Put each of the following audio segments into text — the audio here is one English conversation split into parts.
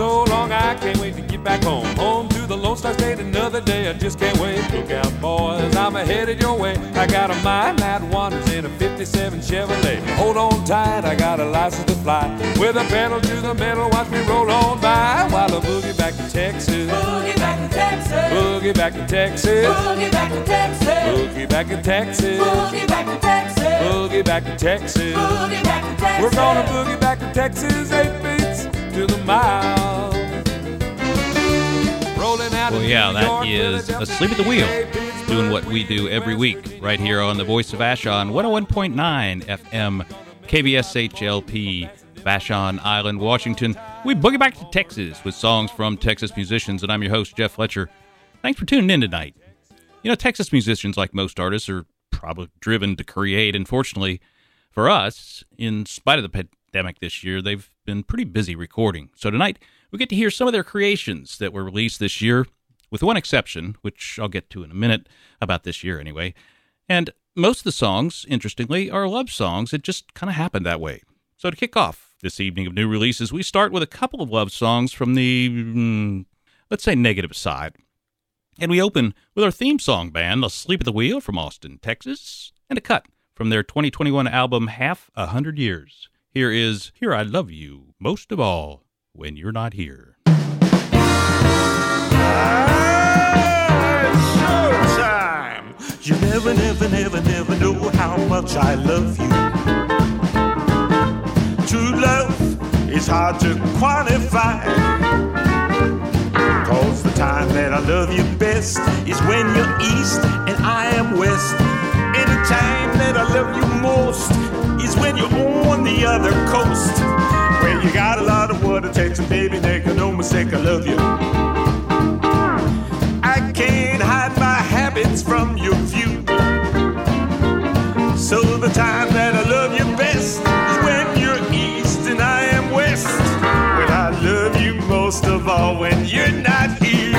so long, I can't wait to get back home. Home to the Lone Star State another day, I just can't wait. Look out, boys, I'm headed your way. I got a mind that wanders in a 57 Chevrolet. Hold on tight, I got a license to fly. With a pedal to the metal, watch me roll on by. While I boogie back to Texas. Boogie back to Texas. Boogie back to Texas. Boogie back to Texas. Boogie back to Texas. Boogie back to Texas. Boogie back to Texas. Boogie back to Texas. We're gonna boogie back to Texas, 8 beats to the mile. Rolling out Well, yeah, that is Asleep at the Wheel, doing what we do every week right here on the Voice of Vashon, 101.9 FM, KBSHLP, Vashon Island, Washington. We boogie back to Texas with songs from Texas musicians, and I'm your host, Jeff Fletcher. Thanks for tuning in tonight. You know, Texas musicians, like most artists, are probably driven to create. Unfortunately, for us, in spite of the pandemic this year, they've been pretty busy recording. So tonight, we get to hear some of their creations that were released this year, with one exception, which I'll get to in a minute, about this year anyway. And most of the songs, interestingly, are love songs. It just kind of happened that way. So to kick off this evening of new releases, we start with a couple of love songs from the, let's say, negative side. And we open with our theme song band, Asleep at the Wheel from Austin, Texas, and a cut from their 2021 album, Half a Hundred Years. Here is Here I Love You Most of All When You're Not Here. Showtime! You never, never, never, never know how much I love you. True love is hard to quantify. 'Cause the time that I love you best is when you're east and I am west. And the time that I love you most is when you're on the other coast. Well, you got a lot of what it takes, and baby, make no mistake, I love you. I can't hide my habits from your view. So the time that I love you best is when you're east and I am west. But I love you most of all when you're not here.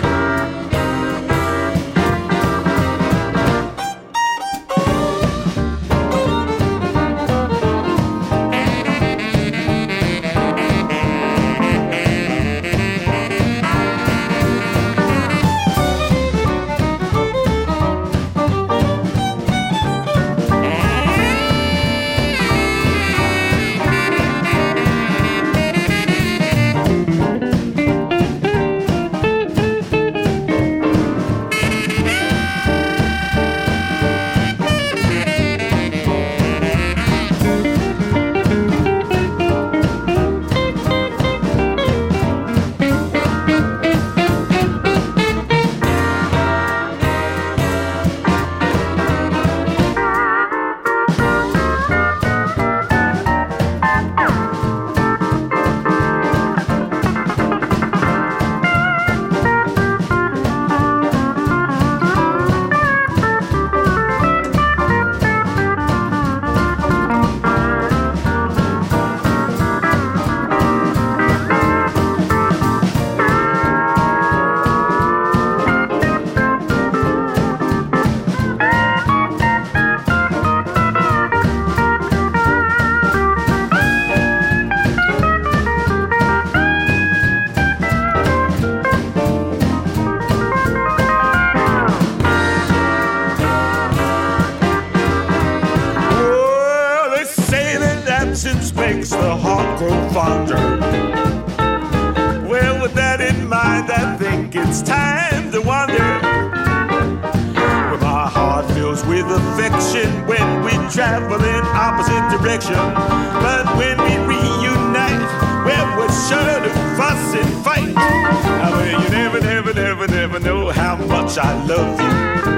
But when we reunite, well, we're sure to fuss and fight. Well, you never, never, never, never know how much I love you.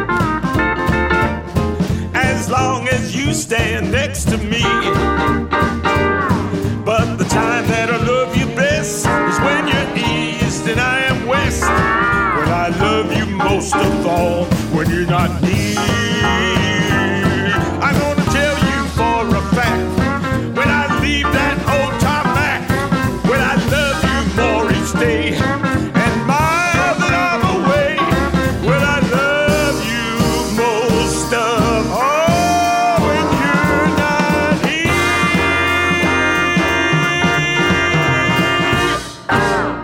As long as you stand next to me. But the time that I love you best is when you're east and I am west. When I love you most of all when you're not near. I'm gonna tell you for a fact, when I leave that old tarmac, when I love you more each day, and mile that I'm away, when I love you most of all when you're not here.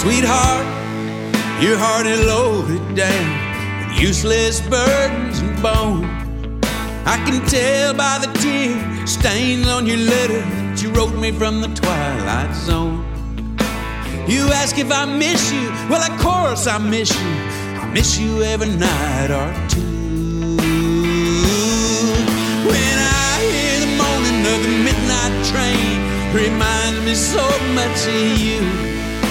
Sweetheart, your heart is loaded down with useless burdens and bones. I can tell by the tear stains on your letter that you wrote me from the twilight zone. You ask if I miss you, well of course I miss you. I miss you every night or two. When I hear the moaning of the midnight train, it reminds me so much of you.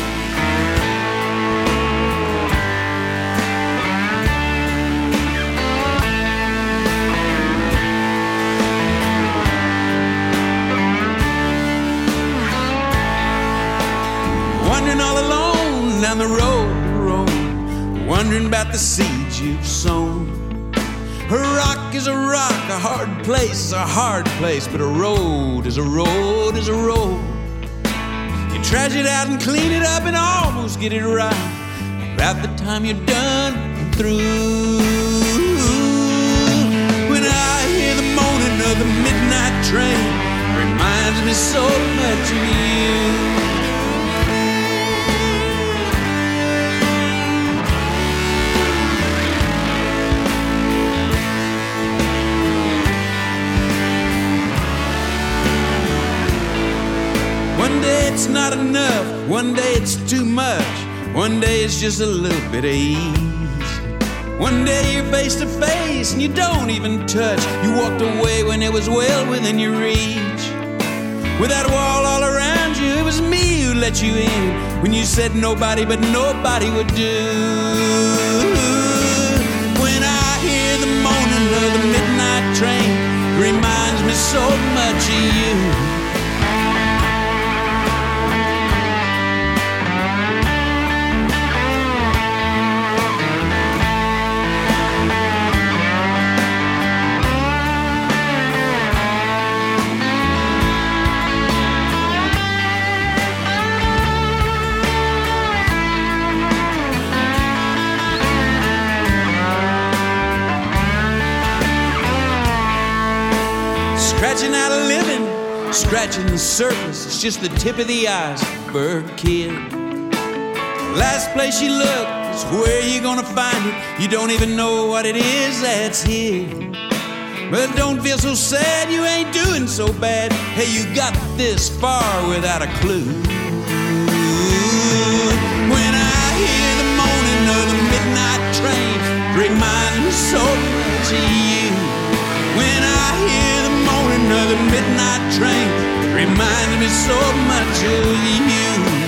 Wandering all alone down the road, wondering about the seeds you've sown. A rock is a rock, a hard place is a hard place, but a road is a road is a road. You trash it out and clean it up and almost get it right. About the time you're done and through. When I hear the moaning of the midnight train, it reminds me so much of you. One day it's not enough, one day it's too much, one day it's just a little bit of ease. One day you're face to face and you don't even touch. You walked away when it was well within your reach. With that wall all around you, it was me who let you in when you said nobody but nobody would do. When I hear the moaning of the midnight train, it reminds me so much of you. Scratching out a living, scratching the surface. It's just the tip of the iceberg, kid. Last place you look is where you're gonna find it. You don't even know what it is that's here. But don't feel so sad, you ain't doing so bad. Hey, you got this far without a clue. When I hear the moaning of the midnight train, it reminds me so much of you. When I hear the moaning of the midnight train, it reminds me so much of you.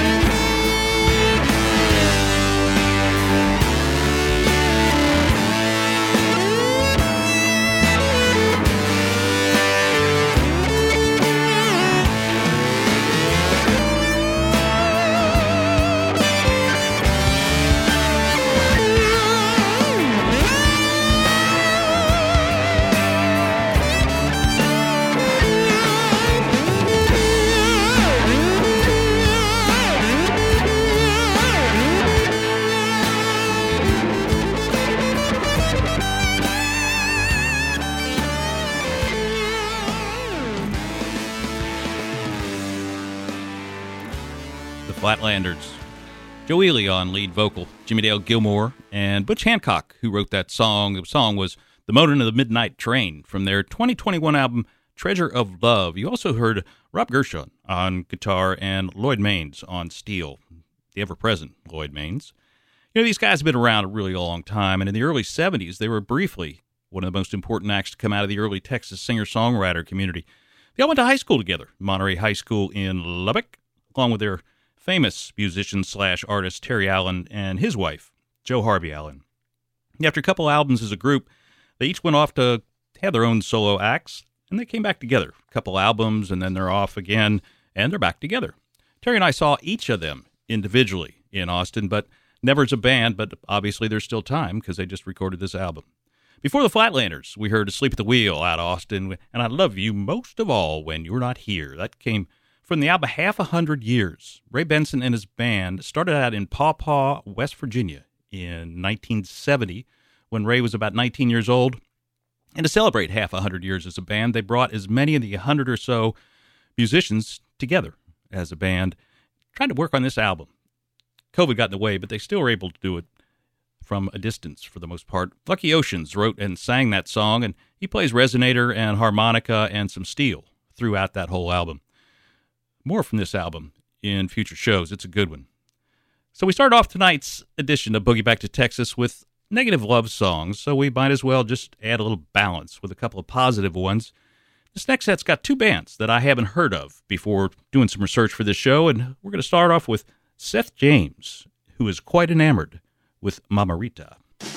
Flatlanders. Joe Ely on lead vocal, Jimmy Dale Gilmore, and Butch Hancock, who wrote that song. The song was The Moaning of the Midnight Train from their 2021 album, Treasure of Love. You also heard Rob Gershon on guitar and Lloyd Maines on steel, the ever-present Lloyd Maines. You know, these guys have been around a really long time, and in the early 70s, they were briefly one of the most important acts to come out of the early Texas singer-songwriter community. They all went to high school together, Monterey High School in Lubbock, along with their famous musician/artist Terry Allen and his wife, Jo Harvey Allen. After a couple albums as a group, they each went off to have their own solo acts, and they came back together. A couple albums, and then they're off again, and they're back together. Terry and I saw each of them individually in Austin, but never as a band, but obviously there's still time because they just recorded this album. Before the Flatlanders, we heard Asleep at the Wheel out of Austin, and I Love You Most of All When You're Not Here. That came from the album Half a Hundred Years. Ray Benson and his band started out in Paw Paw, West Virginia in 1970 when Ray was about 19 years old. And to celebrate half a hundred years as a band, they brought as many of the 100 or so musicians together as a band, trying to work on this album. COVID got in the way, but they still were able to do it from a distance for the most part. Lucky Oceans wrote and sang that song, and he plays resonator and harmonica and some steel throughout that whole album. More from this album in future shows. It's a good one. So we start off tonight's edition of Boogie Back to Texas with negative love songs, so we might as well just add a little balance with a couple of positive ones. This next set's got two bands that I haven't heard of before doing some research for this show, and we're going to start off with Seth James, who is quite enamored with Mama Rita.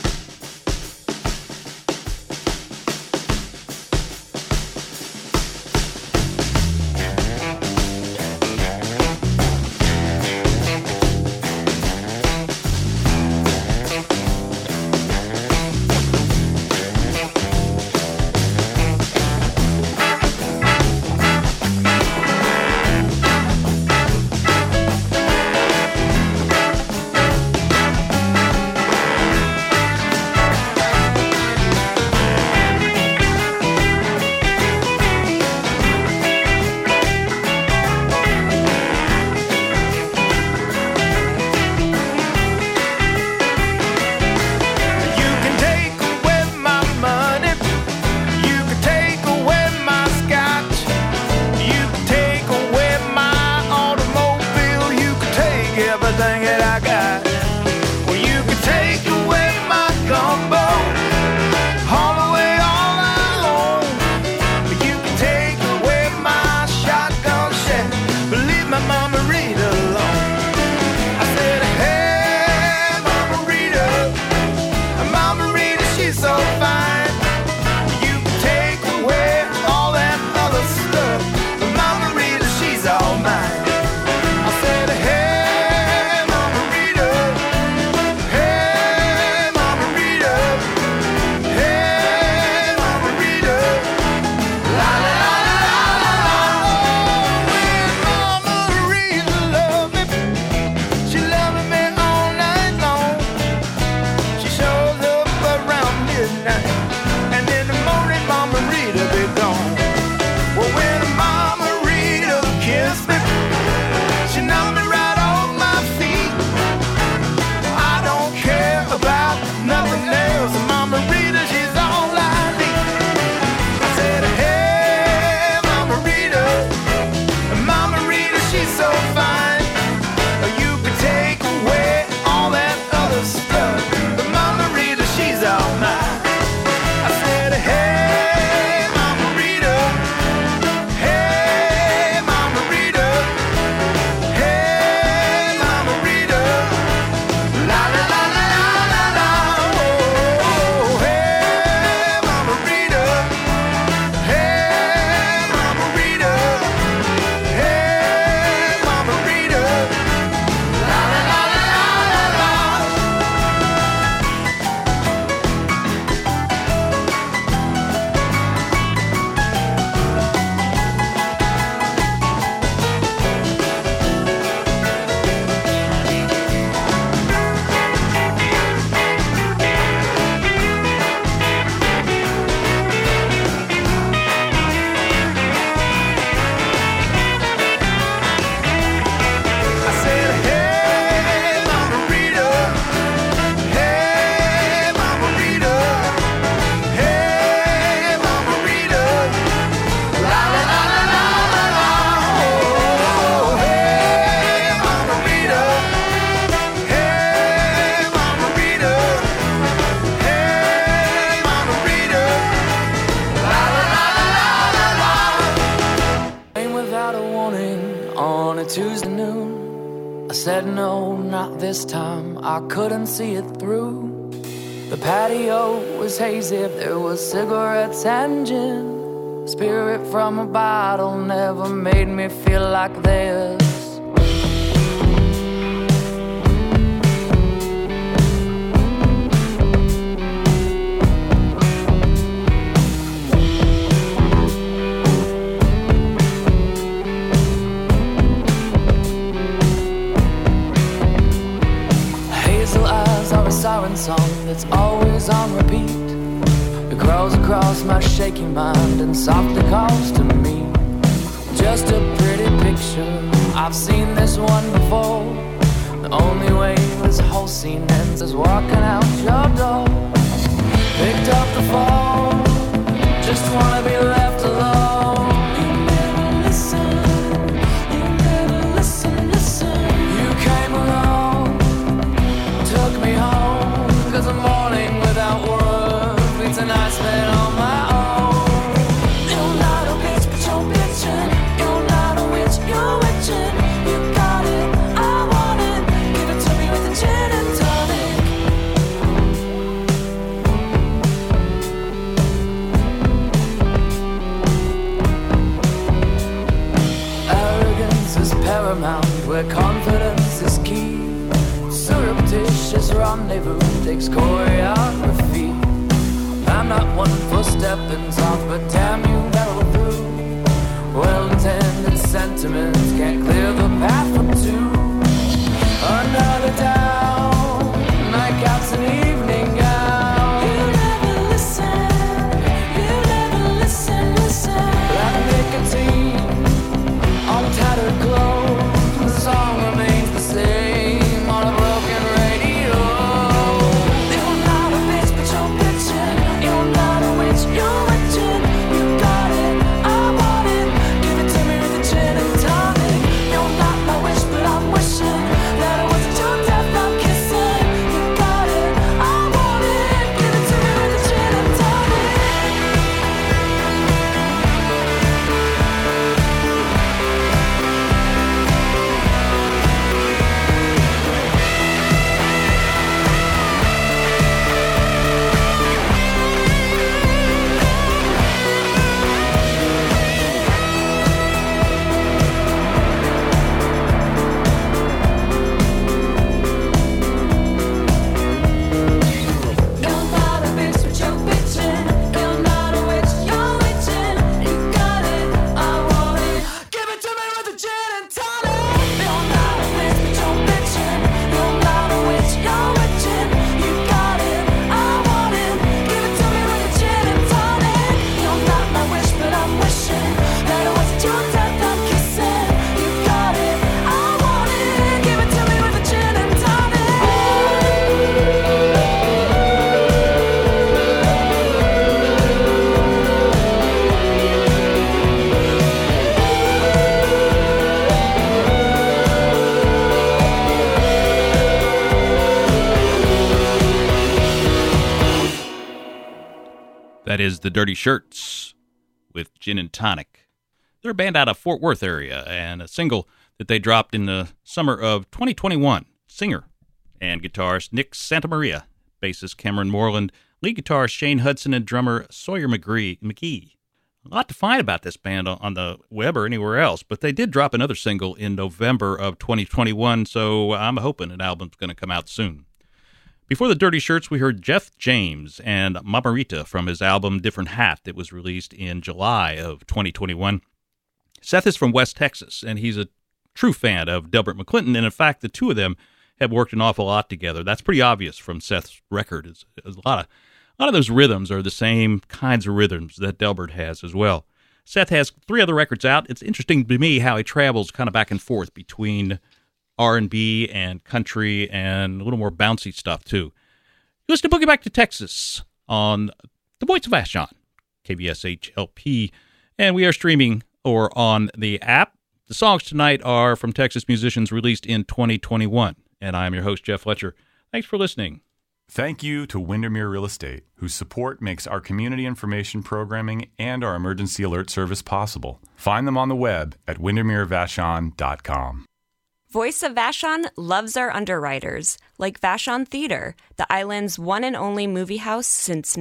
said no, not this time, I couldn't see it through. The patio was hazy, there was cigarettes and gin. Spirit from a bottle never made me feel like this. Siren song that's always on repeat. It crawls across my shaky mind and softly calls to me. Just a pretty picture, I've seen this one before. The Only way this whole scene ends is walking out your door. Picked up the phone, just wanna be left alone. You never listen, listen. You came along, took me home, 'cause a morning without work beats a night spent on my own. You're not a bitch, but you're bitchin'. You're not a witch, you're witchin'. You got it, I want it. Give it to me with a gin and tonic. Arrogance is paramount, where confidence is key. Surreptitious rendezvous takes choreography. I'm not one for stepping soft, but damn you barrel through. Well-intended sentiments can't clear the path for two. Another down, nightcaps and evening gown. You never listen, listen. Black nicotine on tattered clothes. The song remains the same on a broken radio. You're not a bitch, but you're bitchin'. You're not a witch, you're witchin'. You got it, I want it. Give it to me with a gin and tonic. You're not my wish, but I'm wishing that it wasn't your death I'm kissing. You got it, I want it. Give it to me with a gin and tonic. You're not a bitch, but you're bitchin'. You're not a witch, you're witchin'. You got it, I want it. Give it to me with a gin and tonic. You're not a bitch, but you're bitchin'. You're not a witch, you're witchin'. You got it, I want it. Give it to me with a gin and tonic. You're not my wish, but I'm wishing that it wasn't your death I'm kissing. You got it, I want it. Give it to me with a gin and tonic. That is the Dirty Shirts with Gin and Tonic. They're a band out of Fort Worth area, and a single that they dropped in the summer of 2021. Singer and guitarist Nick Santamaria, bassist Cameron Moreland, lead guitarist Shane Hudson, and drummer Sawyer McGee. A lot to find about this band on the web or anywhere else, but they did drop another single in November of 2021, so I'm hoping an album's going to come out soon. Before the Dirty Shirts, we heard Jeff James and Mamarita from his album Different Hat that was released in July of 2021. Seth is from West Texas, and he's a true fan of Delbert McClinton, and in fact, the two of them have worked an awful lot together. That's pretty obvious from Seth's record. It's a lot of those rhythms are the same kinds of rhythms that Delbert has as well. Seth has 3 other records out. It's interesting to me how he travels kind of back and forth between R&B and country and a little more bouncy stuff, too. You listen to Boogie Back to Texas on the Voice of Vashon, KBSHLP, and we are streaming or on the app. The songs tonight are from Texas musicians released in 2021, and I'm your host, Jeff Fletcher. Thanks for listening. Thank you to Windermere Real Estate, whose support makes our community information programming and our emergency alert service possible. Find them on the web at windermerevashon.com. Voice of Vashon loves our underwriters, like Vashon Theater, the island's one and only movie house since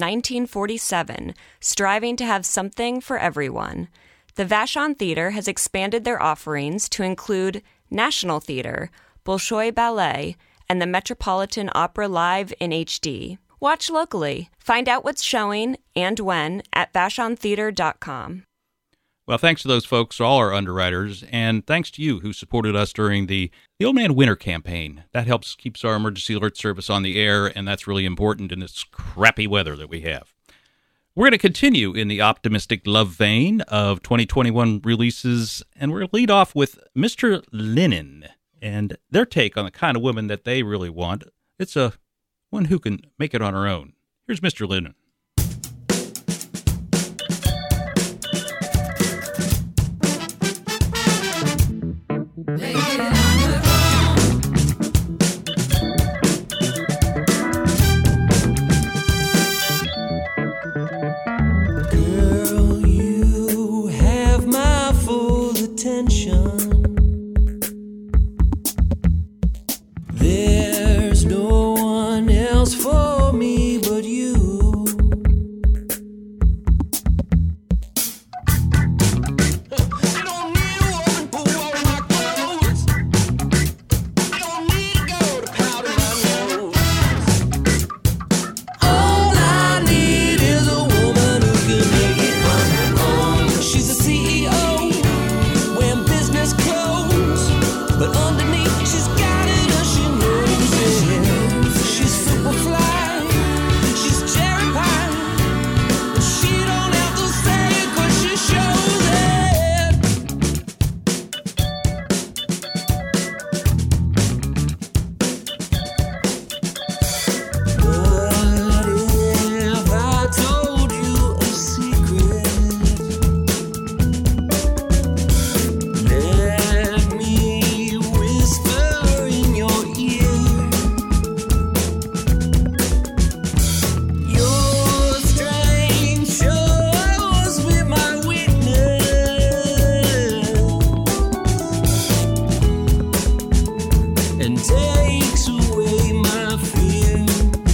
1947, striving to have something for everyone. The Vashon Theater has expanded their offerings to include National Theater, Bolshoi Ballet, and the Metropolitan Opera Live in HD. Watch locally. Find out what's showing and when at VashonTheater.com. Well, thanks to those folks, all our underwriters, and thanks to you who supported us during the Old Man Winter campaign. That keeps our emergency alert service on the air, and that's really important in this crappy weather that we have. We're going to continue in the optimistic love vein of 2021 releases, and we're going to lead off with Mr. Lennon and their take on the kind of woman that they really want. It's a one who can make it on her own. Here's Mr. Lennon. Girl, you have my full attention. There's no one else for me but you. I don't need a woman who wash my clothes. I don't need a girl to powder my nose. All I need is a woman who can make it on her own. She's a CEO wearing business clothes, but underneath she's got it and she knows it. She's super fly, she's cherry pie. She don't have to say it 'cause she shows it. What if I told you a secret? Let me whisper in your ear. Your strange shows be my witness and takes away my fear.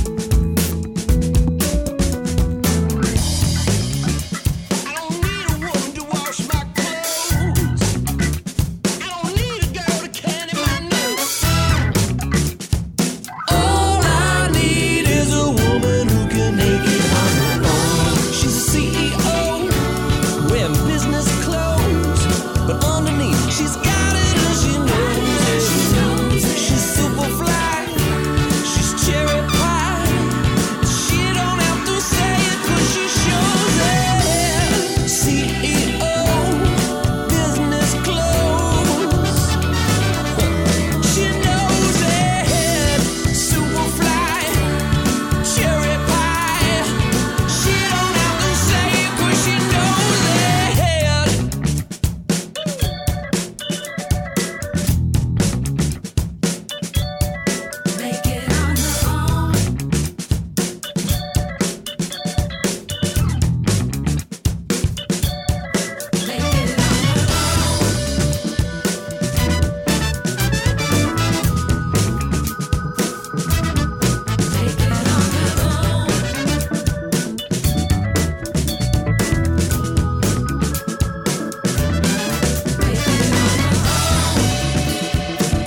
I don't need a woman to wash my clothes. I don't need a girl to candy my nose. All I need is a woman who can make it on her own. She's a CEO wearing business clothes, but underneath she's got it and she knows it. She's super fly, she's cherry pie. She don't have to say it 'cause she shows it. CEO, business clothes. She knows it. Super fly, cherry pie. She don't have to say it 'cause she knows it. Make it on her own. Make it on her own. Make it on her own. Make it on her own.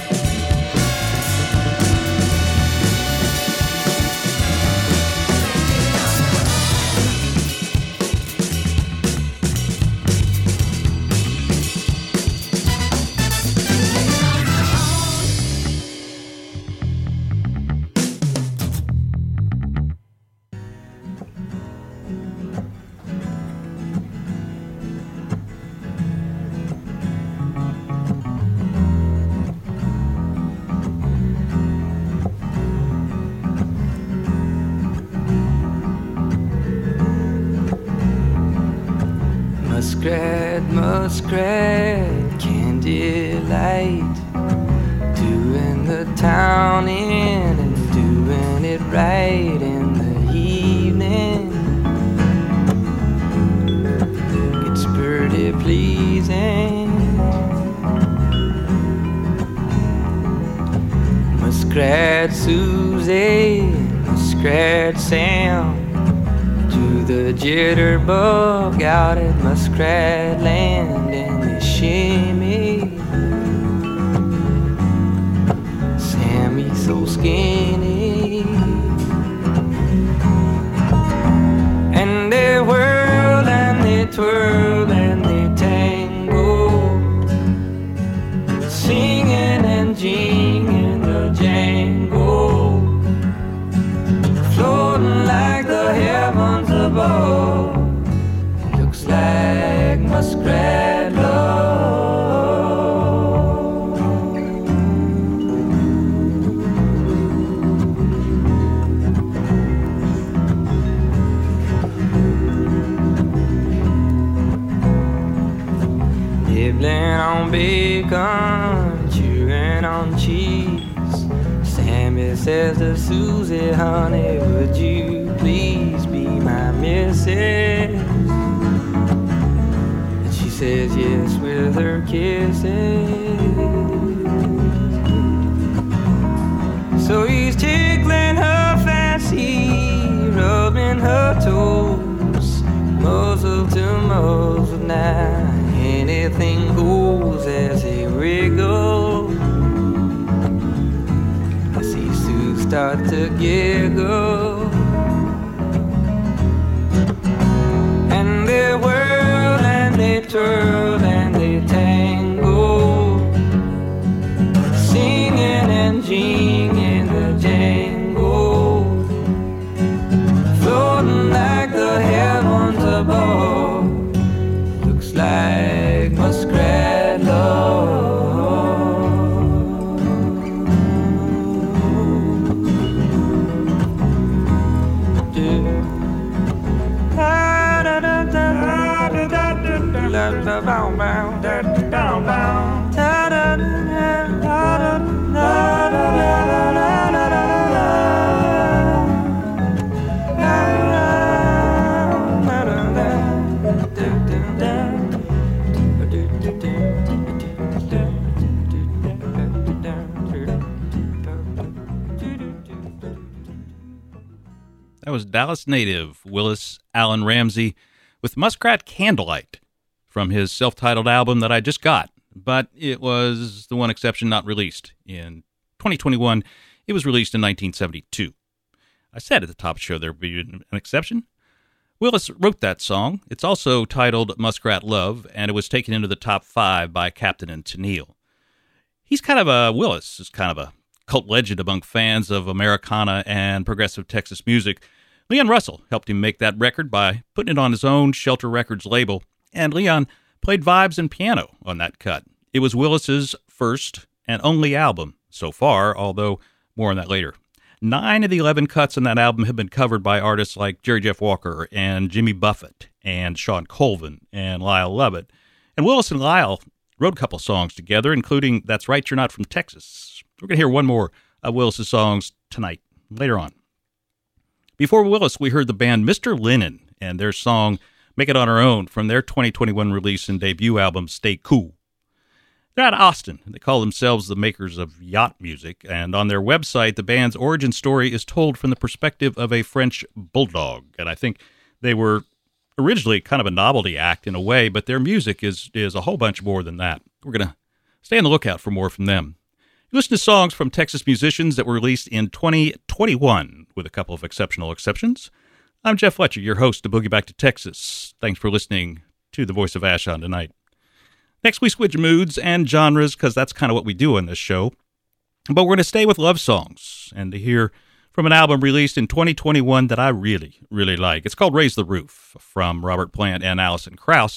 Muskrat, muskrat, candlelight, doing the town in and doing it right in the evening. It's pretty pleasing. Muskrat Susie, Muskrat Sam, to the jitterbug out at Muskrat Land, and they shimmy. Sammy's so skinny, and they whirl and they twirl and they tango, singing and jingling the jangle, floating like the heavens above. Looks like muskrat love. nibbling on bacon, chewing on cheese. Sammy says to Susie, honey, would you please be my missus? And she says yes with her kisses. So he's tickling her fancy, rubbing her toes, muzzle to muzzle now. Anything goes as he wriggles. I see Sue start to giggle, and they whirl and they twirl and they tango, singing and jingling the jangle, floating like the heavens above. Looks like muskrat love. That was Dallas native Willis Allen Ramsey with Muskrat Candlelight from his self-titled album that I just got, but it was the one exception not released. In 2021, it was released in 1972. I said at the top of the show there would be an exception. Willis wrote that song. It's also titled Muskrat Love, and it was taken into the top 5 by Captain and Tennille. Willis is kind of a cult legend among fans of Americana and progressive Texas music. Leon Russell helped him make that record by putting it on his own Shelter Records label, and Leon played vibes and piano on that cut. It was Willis's first and only album so far, although more on that later. 9 of the 11 cuts on that album have been covered by artists like Jerry Jeff Walker and Jimmy Buffett and Sean Colvin and Lyle Lovett. And Willis and Lyle wrote a couple songs together, including That's Right, You're Not From Texas. We're going to hear one more of Willis's songs tonight, later on. Before Willis, we heard the band Mr. Linen and their song Make It On Our Own from their 2021 release and debut album Stay Cool. They're out of Austin. They call themselves the makers of yacht music, and on their website, the band's origin story is told from the perspective of a French bulldog. And I think they were originally kind of a novelty act in a way, but their music is a whole bunch more than that. We're going to stay on the lookout for more from them. You listen to songs from Texas musicians that were released in 2021, with a couple of exceptional exceptions. I'm Jeff Fletcher, your host of Boogie Back to Texas. Thanks for listening to The Voice of Vashon tonight. Next, we switch moods and genres, because that's kind of what we do on this show. But we're going to stay with love songs, and to hear from an album released in 2021 that I really, really like. It's called Raise the Roof, from Robert Plant and Alison Krauss.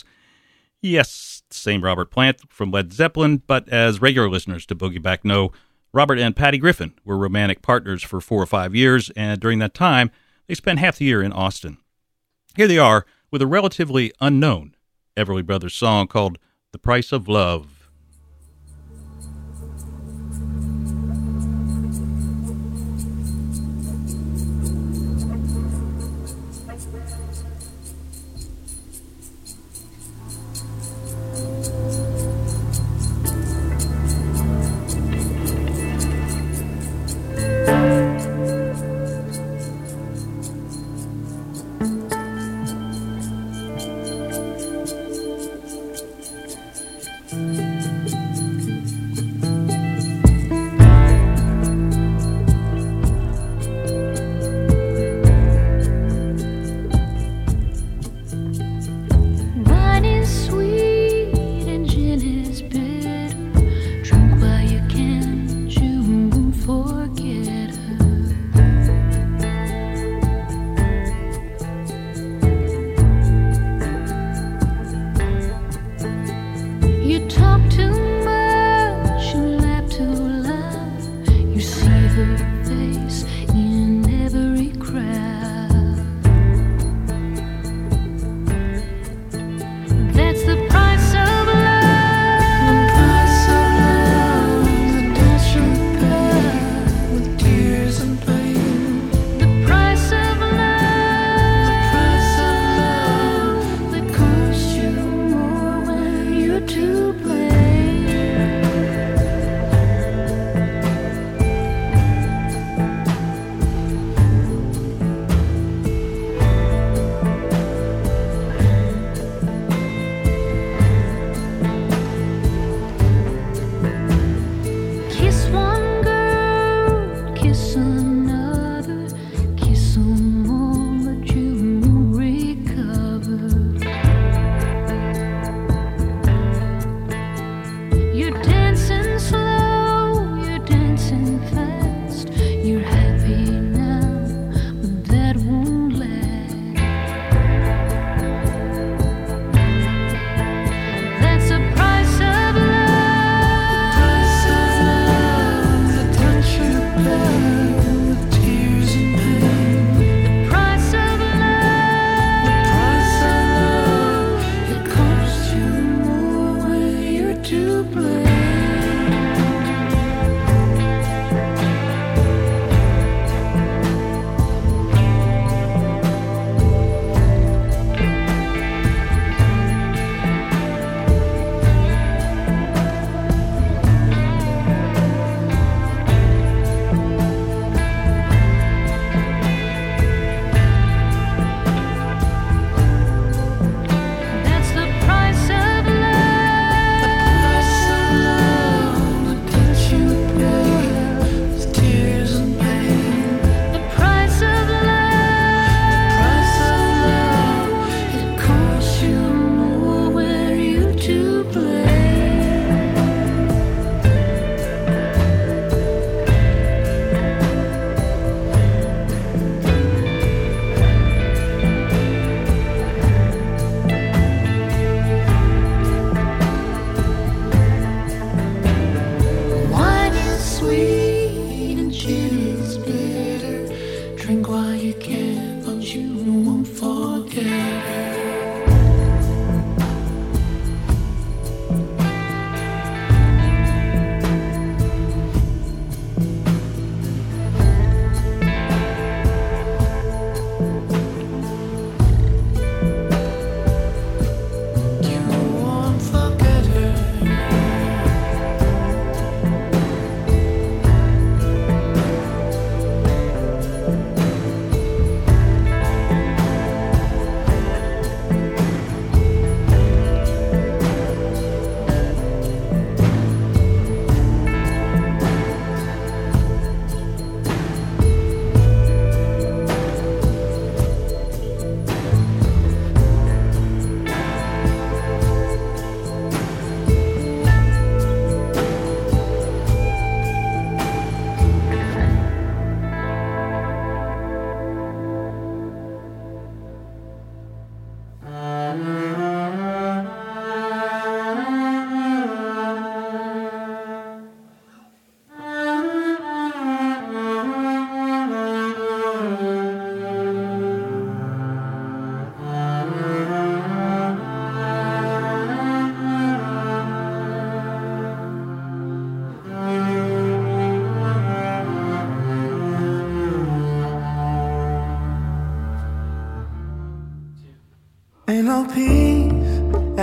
Yes, same Robert Plant from Led Zeppelin, but as regular listeners to Boogie Back know, Robert and Patty Griffin were romantic partners for 4 or 5 years, and during that time, they spent half the year in Austin. Here they are with a relatively unknown Everly Brothers song called The Price of Love. That's the price of love.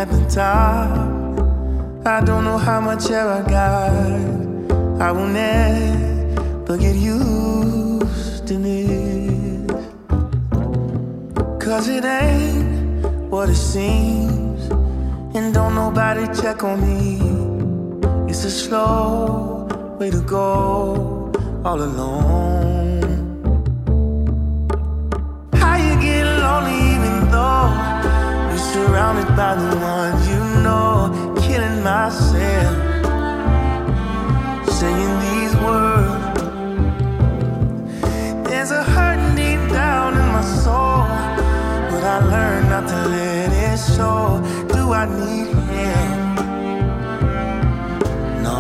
at the top. I don't know how much air I got. I will never get used to this. 'Cause it ain't what it seems, and don't nobody check on me. It's a slow way to go all alone. How you get lonely even though you're surrounded by the ones you know. Killing myself, saying these words. There's a hurt deep down in my soul, but I learned not to let it show. Do I need help? No.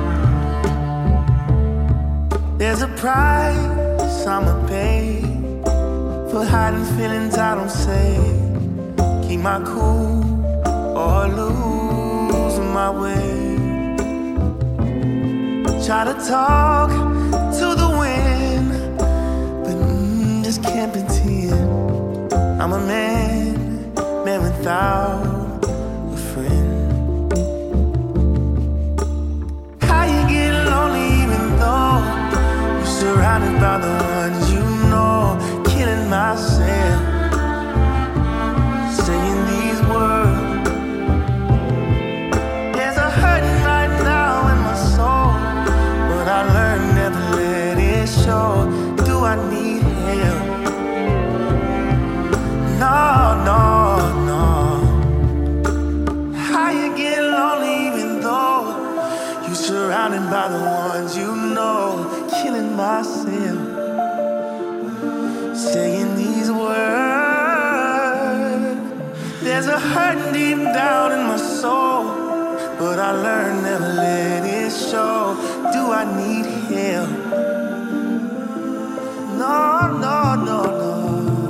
There's a price I'ma pay for hiding feelings I don't say. Keep my cool or losing my way. Try to talk to the wind, but just can't pretend. I'm a man without a friend. How you get lonely even though you're surrounded by the ones you know. Killing myself, saying these words. There's a hurting right now in my soul, but I learned never let it show. Do I need help? No, no, no. How you get lonely even though you're surrounded by the ones you know. Killing myself, saying these words. There's a hurt deep down in my soul, but I learned never let it show. Do I need help? No, no, no, no, no.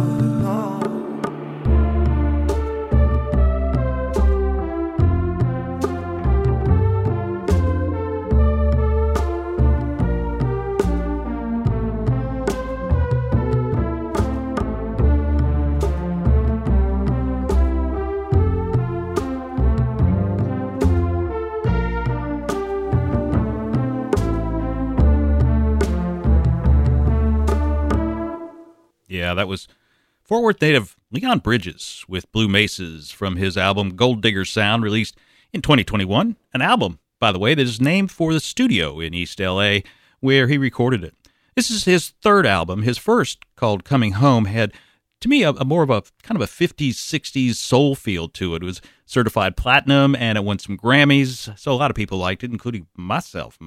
Yeah, that was Fort Worth native Leon Bridges with Blue Mesas from his album Gold Digger Sound, released in 2021. An album, by the way, that is named for the studio in East L.A. where he recorded it. This is his third album. His first, called Coming Home, had, to me, a more of a kind of a 50s, 60s soul feel to it. It was certified platinum, and it won some Grammys, so a lot of people liked it, including myself.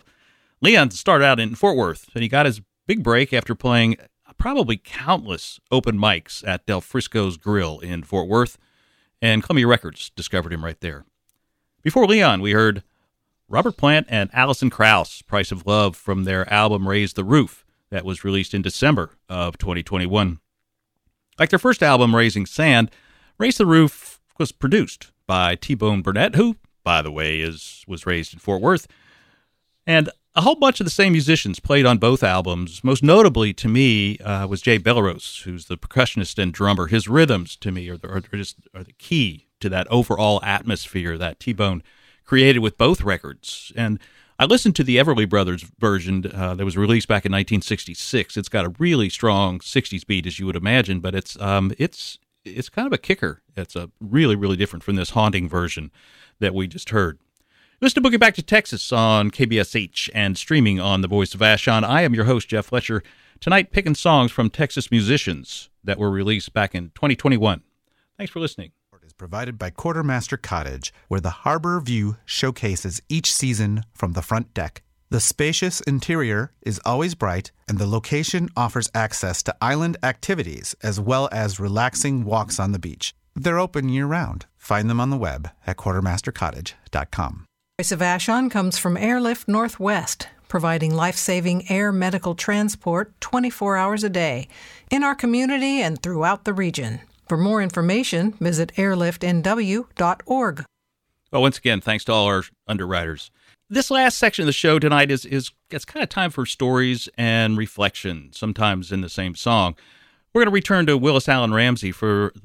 Leon started out in Fort Worth, and he got his big break after playing probably countless open mics at Del Frisco's Grill in Fort Worth, and Columbia Records discovered him right there. Before Leon, we heard Robert Plant and Alison Krauss, Price of Love, from their album Raise the Roof, that was released in December of 2021. Like their first album, Raising Sand, Raise the Roof was produced by T-Bone Burnett, who, by the way, was raised in Fort Worth, and a whole bunch of the same musicians played on both albums. Most notably to me was Jay Bellerose, who's the percussionist and drummer. His rhythms, to me, are the key to that overall atmosphere that T-Bone created with both records. And I listened to the Everly Brothers version that was released back in 1966. It's got a really strong 60s beat, as you would imagine, but it's kind of a kicker. It's a really, really different from this haunting version that we just heard. Listen to Boogie Back to Texas on KBSH and streaming on The Voice of Vashon. I am your host, Jeff Fletcher. Tonight, picking songs from Texas musicians that were released back in 2021. Thanks for listening. Is provided by Quartermaster Cottage, where the harbor view showcases each season from the front deck. The spacious interior is always bright, and the location offers access to island activities as well as relaxing walks on the beach. They're open year-round. Find them on the web at quartermastercottage.com. Voice of Vashon comes from Airlift Northwest, providing life-saving air medical transport 24 hours a day in our community and throughout the region. For more information, visit airliftnw.org. Well, once again, thanks to all our underwriters. This last section of the show tonight it's kind of time for stories and reflection, sometimes in the same song. We're going to return to Willis Allen Ramsey for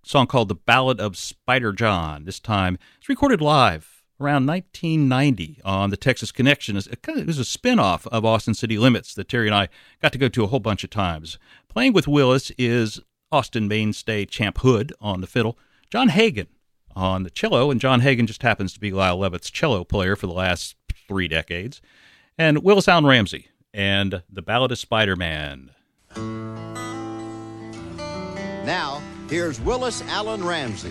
song called The Ballad of Spider John. This time, it's recorded live around 1990 on the Texas Connection. It was a spin-off of Austin City Limits that Terry and I got to go to a whole bunch of times. Playing with Willis is Austin mainstay Champ Hood on the fiddle, John Hagen on the cello, and John Hagen just happens to be Lyle Lovett's cello player for the last 3 decades, and Willis Allen Ramsey and The Ballad of Spider-Man. Now, here's Willis Allen Ramsey.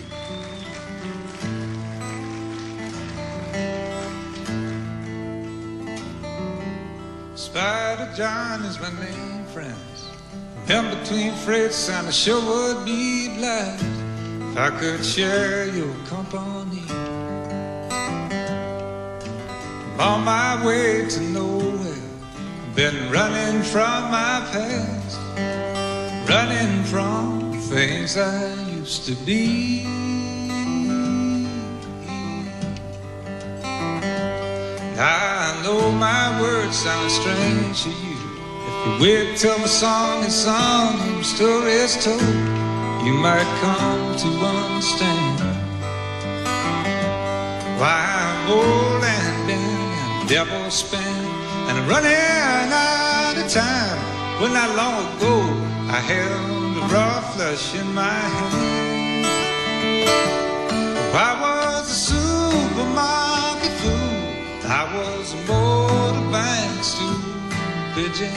Spider John is my name, friends. In between freights, and I sure would be glad if I could share your company. I'm on my way to nowhere. I've been running from my past, running from things I used to be. I know my words sound strange to you. If you wait till my song is sung and the story is told, you might come to understand why I'm old and bent and devil spent and I'm running out of time. When not long ago I held a raw flush in my hand. I was a supermarket fool, I was a motorbike stool pigeon,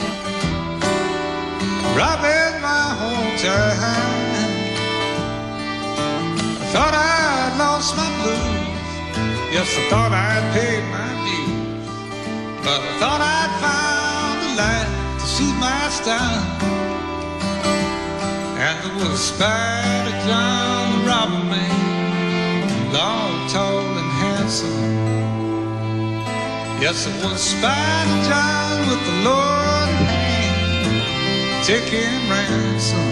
robbing my hometown. I thought I'd lost my blues, yes, I thought I'd paid my dues, but I thought I'd found a life to suit my style. And there was Spider John, the robber man, long, tall, and handsome. Yes, it was Spider John with the Lord in hand, taking ransom.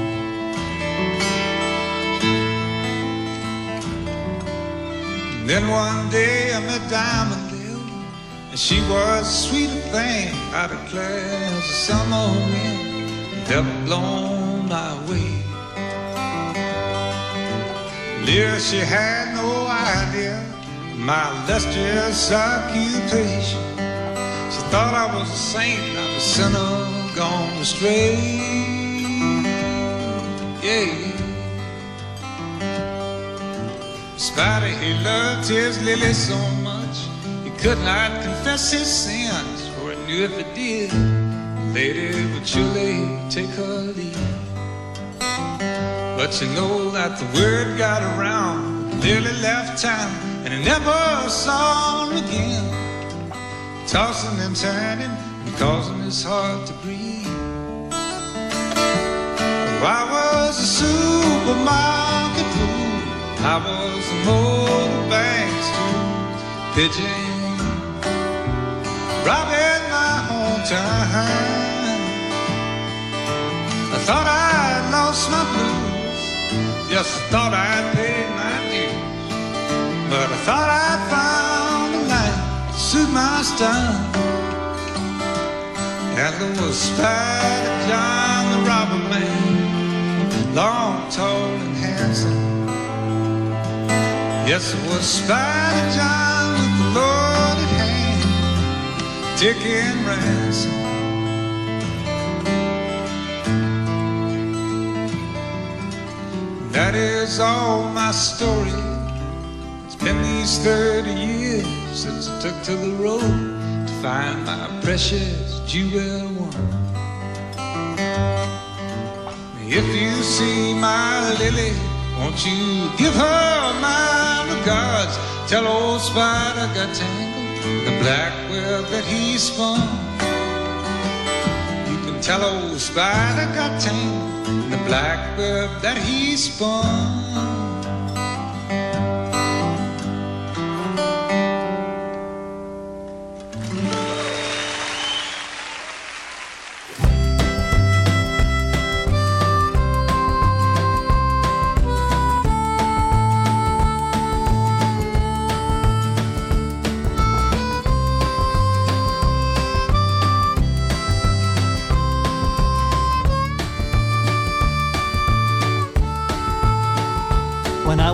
Then one day I met Diamond Lil, and she was a sweeter thing, out of class, a summer wind, never blown my way. Lear, she had no idea my illustrious occupation. She thought I was a saint, not a sinner gone astray. Yeah. Spider, he loved his Lily so much, he could not confess his sins, for he knew if he did, lady would surely take her leave. But you know that the word got around, Lily left town, and he never saw her again, tossing and turning and causing his heart to breathe. Oh, I was a supermarket fool, I was a motorbike stool pigeon, robbing my hometown. I thought I'd lost my blues, yes, I thought I'd paid my dues, but I thought I'd found a life to suit my style. And there was Spider John, the robber man, long, tall, and handsome. Yes, it was Spider John with the Lord at hand, taking ransom. That is all my story. It's been these 30 years since I took to the road to find my precious jewel one. If you see my Lily, won't you give her my regards? Tell old Spider got tangled in the black web that he spun. You can tell old Spider got tangled in the black web that he spun.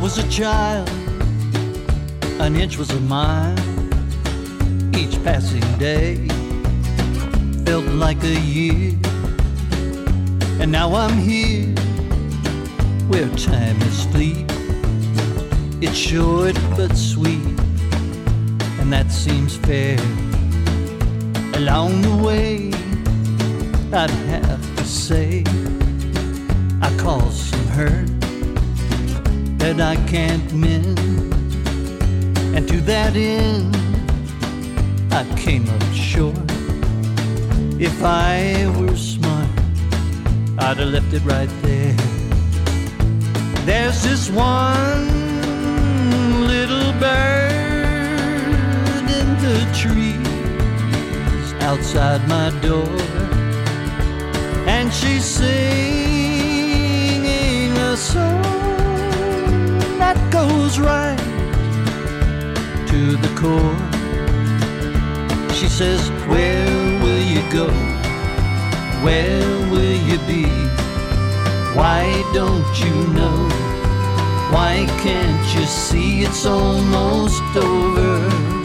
was a child, an inch was a mile. Each passing day felt like a year. And now I'm here, where time is fleet. It's short but sweet, and that seems fair. Along the way, I'd have to say I caused some hurt that I can't mend. And to that end, I came up short. If I were smart, I'd have left it right there. There's this one little bird in the trees outside my door, and she's singing a song that goes right to the core. She says, where will you go? Where will you be? Why don't you know? Why can't you see it's almost over?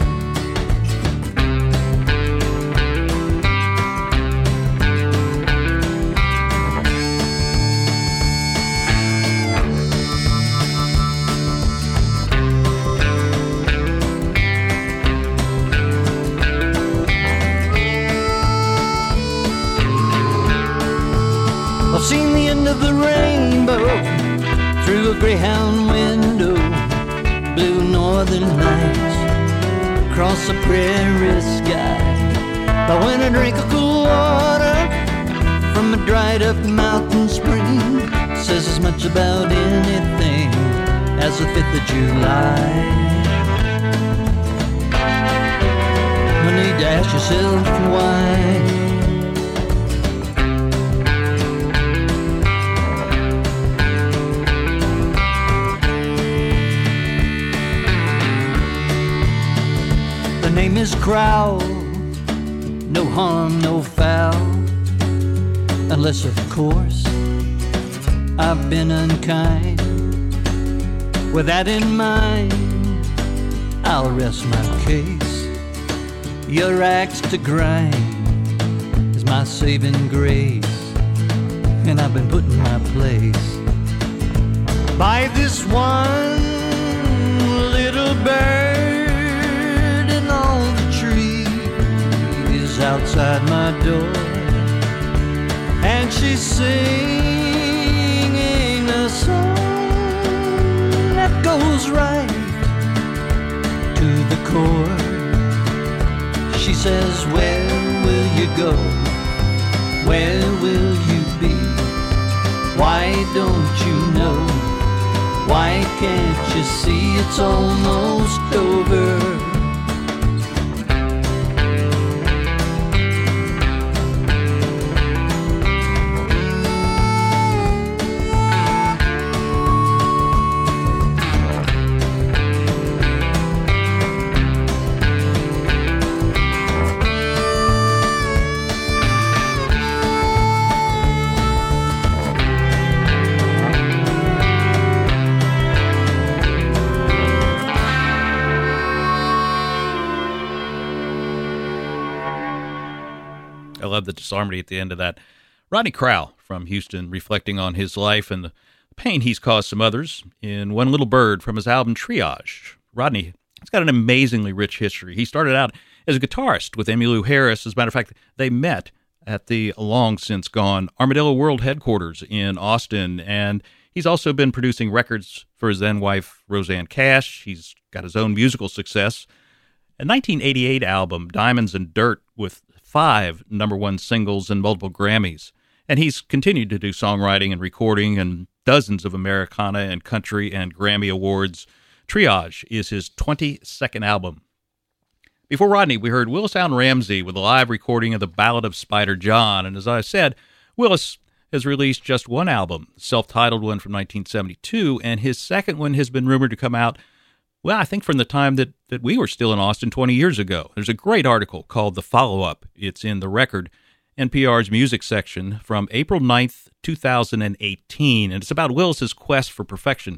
I've seen the end of the rainbow through a Greyhound window, blue northern lights across the prairie sky. But when I drink a cool water from a dried up mountain spring, says as much about anything as the 5th of July. No need to ask yourself why. Name is Crowell, no harm, no foul, unless of course I've been unkind. With that in mind, I'll rest my case. Your axe to grind is my saving grace, and I've been put in my place by this one little bird outside my door, and she's singing a song that goes right to the core. She says, where will you go? Where will you be? Why don't you know? Why can't you see it's almost over? I love the disharmony at the end of that. Rodney Crowell from Houston, reflecting on his life and the pain he's caused some others in One Little Bird from his album Triage. Rodney has got an amazingly rich history. He started out as a guitarist with Emmylou Harris. As a matter of fact, they met at the long since gone Armadillo World headquarters in Austin, and he's also been producing records for his then wife Rosanne Cash. He's got his own musical success. A 1988 album, Diamonds and Dirt, with 5 #1 singles and multiple Grammys. And he's continued to do songwriting and recording and dozens of Americana and country and Grammy awards. Triage is his 22nd album. Before Rodney, we heard Willis Allen Ramsey with a live recording of the Ballad of Spider John. And as I said, Willis has released just one album, self-titled one from 1972, and his second one has been rumored to come out, well, I think from the time that we were still in Austin 20 years ago. There's a great article called The Follow-Up. It's in The Record, NPR's music section, from April 9th, 2018, and it's about Willis's quest for perfection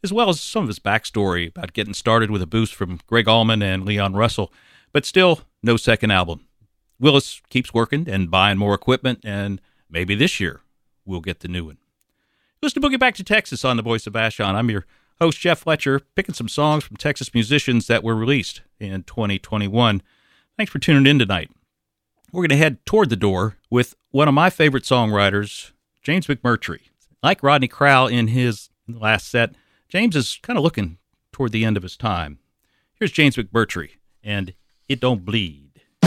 as well as some of his backstory about getting started with a boost from Greg Allman and Leon Russell, but still no second album. Willis keeps working and buying more equipment, and maybe this year we'll get the new one. Listen to Boogie Back to Texas on the Voice of Vashon. I'm your host, Jeff Fletcher, picking some songs from Texas musicians that were released in 2021. Thanks for tuning in tonight. We're going to head toward the door with one of my favorite songwriters, James McMurtry. Like Rodney Crowell in his last set, James is kind of looking toward the end of his time. Here's James McMurtry and It Don't Bleed.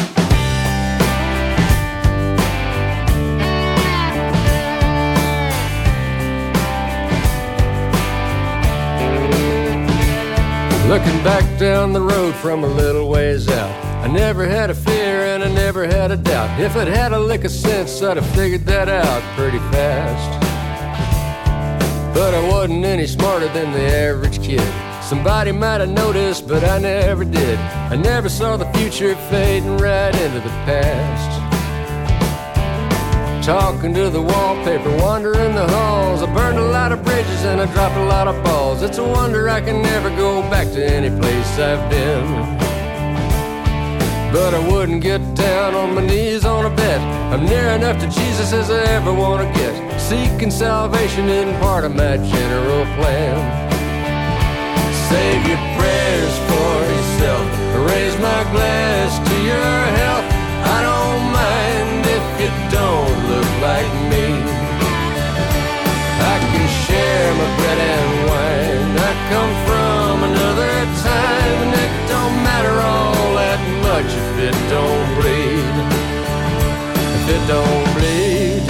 Looking back down the road from a little ways out, I never had a fear and I never had a doubt. If I'd had a lick of sense, I'd have figured that out pretty fast. But I wasn't any smarter than the average kid. Somebody might have noticed, but I never did. I never saw the future fading right into the past. Talking to the wallpaper, wandering the halls. I burned a lot of bridges and I dropped a lot of balls. It's a wonder I can never go back to any place I've been. But I wouldn't get down on my knees on a bet. I'm near enough to Jesus as I ever want to get. Seeking salvation isn't part of my general plan. Save your prayers for yourself. Raise my glass to your health. I don't mind if you don't look like me. I can share my bread and wine. I come from another time, and it don't matter all that much if it don't bleed. If it don't bleed.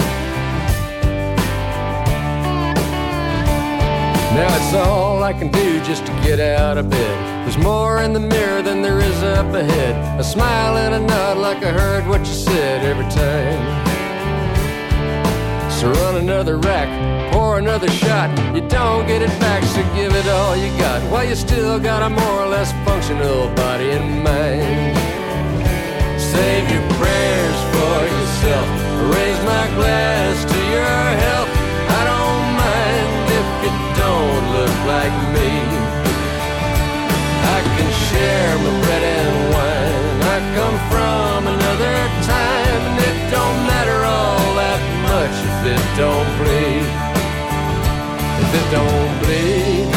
Now it's all I can do just to get out of bed. There's more in the mirror than there is up ahead. A smile and a nod like I heard what you said every time. So run another rack, pour another shot. You don't get it back, so give it all you got. While you still got a more or less functional body and mind. Save your prayers for yourself. Raise my glass to your health. I don't mind if you don't look like me. I can share my bread and wine. I come from another time, and it don't matter all that much if it don't bleed. If it don't bleed.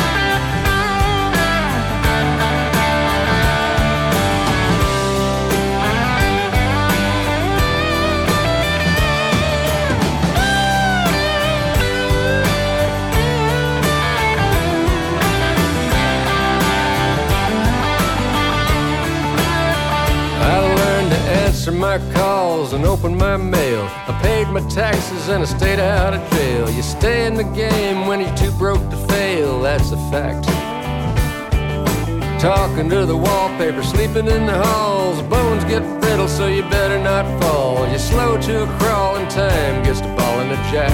Answer my calls and open my mail. I paid my taxes and I stayed out of jail. You stay in the game when you're too broke to fail, that's a fact. Talking to the wallpaper, sleeping in the halls. Bones get brittle, so you better not fall. You're slow to a crawl and time gets to ball in the jack.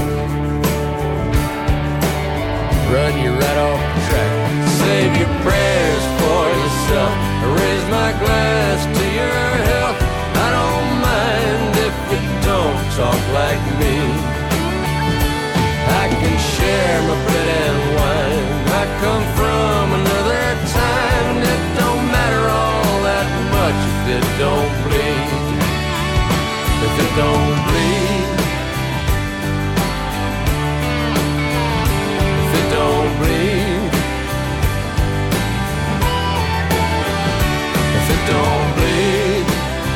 Run you right off the track. Save your prayers for yourself. Raise my glass to your health. I don't mind if you don't talk like me. I can share my bread and wine. I come from another time, and it don't matter all that much if it don't bleed. If it don't bleed. If it don't bleed. If it don't bleed.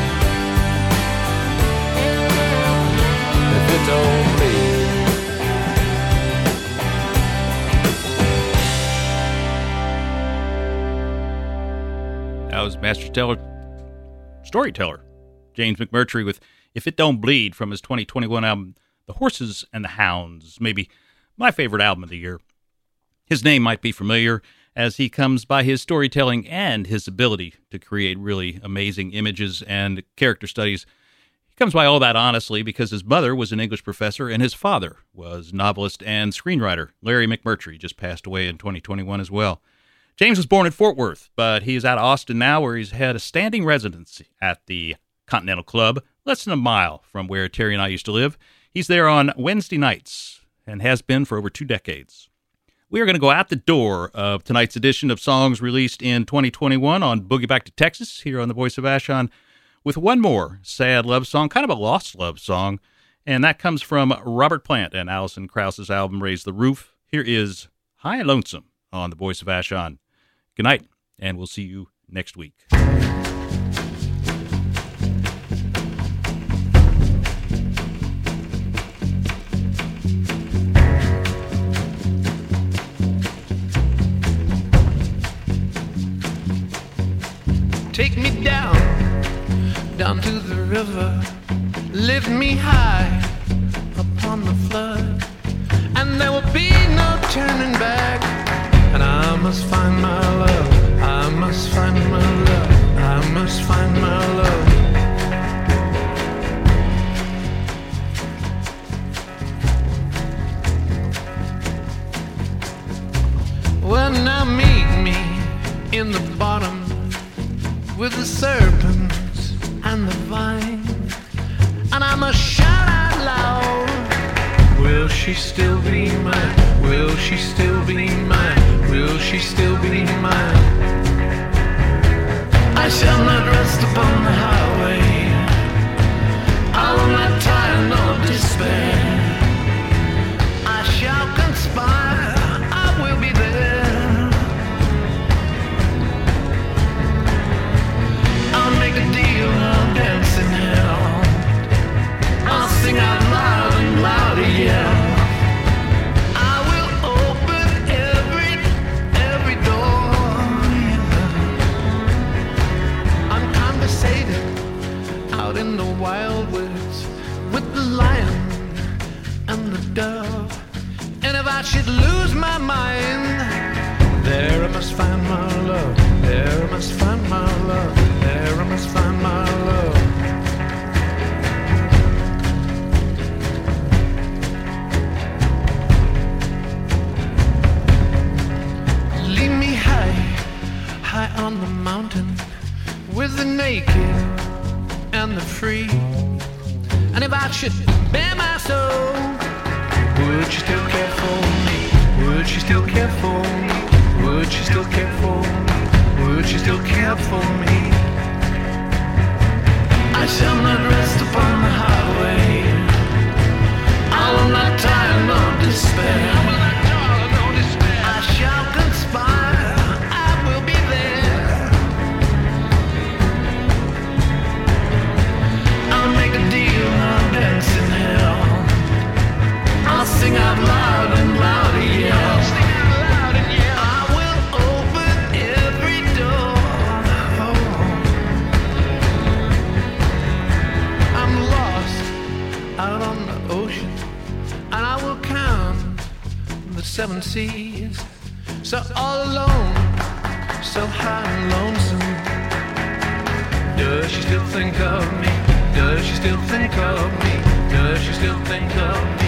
If it don't bleed. That was master storyteller James McMurtry with If It Don't Bleed from his 2021 album, The Horses and the Hounds, maybe my favorite album of the year. His name might be familiar as he comes by his storytelling and his ability to create really amazing images and character studies. He comes by all that honestly because his mother was an English professor and his father was novelist and screenwriter. Larry McMurtry just passed away in 2021 as well. James was born in Fort Worth, but he is out of Austin now where he's had a standing residency at the Continental Club, less than a mile from where Terry and I used to live. He's there on Wednesday nights and has been for over 2 decades. We are going to go out the door of tonight's edition of songs released in 2021 on Boogie Back to Texas here on the Voice of Vashon with one more sad love song, kind of a lost love song, and that comes from Robert Plant and Alison Krauss's album Raise the Roof. Here is High and Lonesome on the Voice of Vashon. Good night, and we'll see you next week. Take me down to the river, lift me high upon the flood, and there will be no turning back. And I must find my love, I must find my love, I must find my love. Well, now meet me in the bottom with the serpents and the vine, and I must shout out loud, will she still be mine? Will she still be mine? Will she still be mine? I shall not rest upon the highway, I will not tire nor despair. I shall conspire, I will be there. I'll make a deal, I'll dance in hell, I'll sing out loud and louder, yeah. I will open every door, yeah. I'm conversating out in the wild woods with the lion and the dove, and if I should lose my mind, there I must find my love, there I must find my love, there I must find my love. Leave me high on the mountain with the naked and the free, and if I should bare my soul, would you still care for me? Would you still care for me? Would you still care for me? Would you still care for me? I shall not rest upon the highway, I will not tire nor despair. I shall conspire, I will be there. I'll make a deal, I'll dance in hell, I'll sing out loud and louder, yeah. Out on the ocean, and I will count the 7 seas, so all alone, so high and lonesome. Does she still think of me? Does she still think of me? Does she still think of me?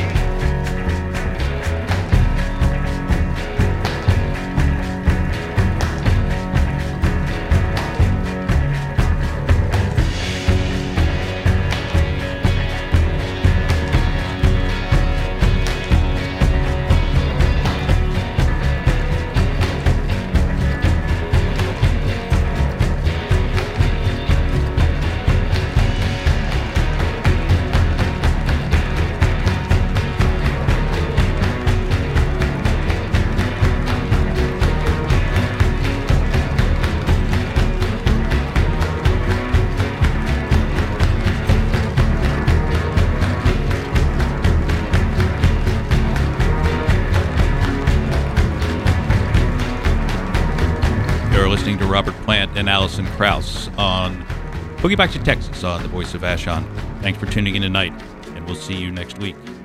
Robert Plant and Alison Krauss on Boogie Back to Texas on the Voice of Vashon. Thanks for tuning in tonight, and we'll see you next week.